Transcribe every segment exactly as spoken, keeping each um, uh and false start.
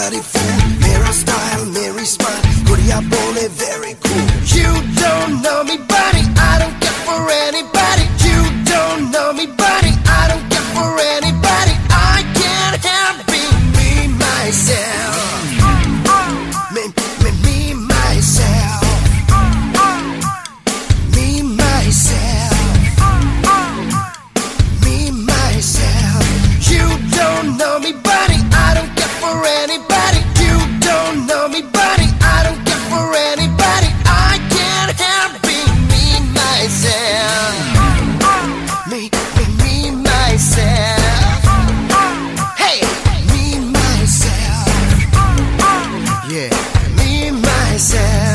bloody fool. मेरा style, मेरी smile, गुड़िया बोले very cool. You don't know me, buddy, I don't care for anybody. You don't know me, buddy, I don't care for anybody. I can't help being me, myself. Me, me, me, myself. Me, myself. Me, myself. You don't know me, buddy, I don't care for anybody. You don't know me, buddy, I don't care for anybody. I can't help being me, myself. Me, me, me, myself. Hey, me, myself. Yeah, me, myself.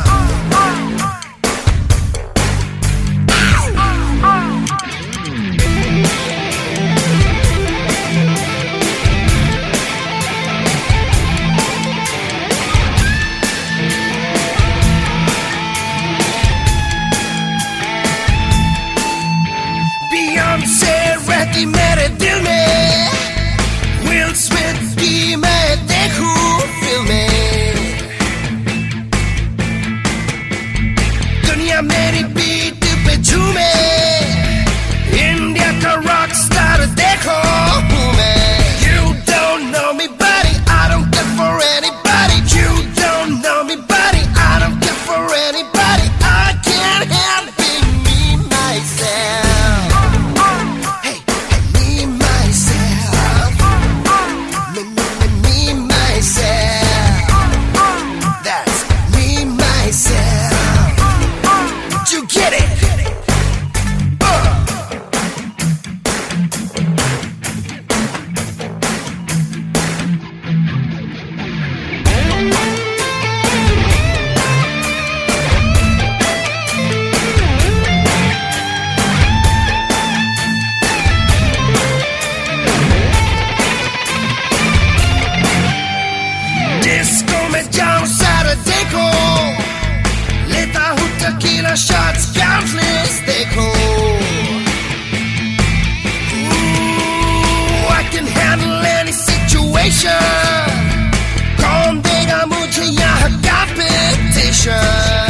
Beyoncé रहती मेरे दिल में, Will Smith की मैं देखूं फिल्में. दुनिया मेरी बीट पे झूमे, इंडिया का रॉक स्टार देखो हूँ मैं. You don't know me, buddy, I don't care for anybody. You don't know me, buddy, I don't care for anybody. I can't help being me, myself. Hey, hey, me, myself. Me, me, me, me, myself. That's me, myself. Did you get it? Uh. Disco में जाऊं Saturday को, लेता हूँ tequila shots countless देखो. Ooh, I can handle any situation. कौन देगा मुझे यहाँ competition?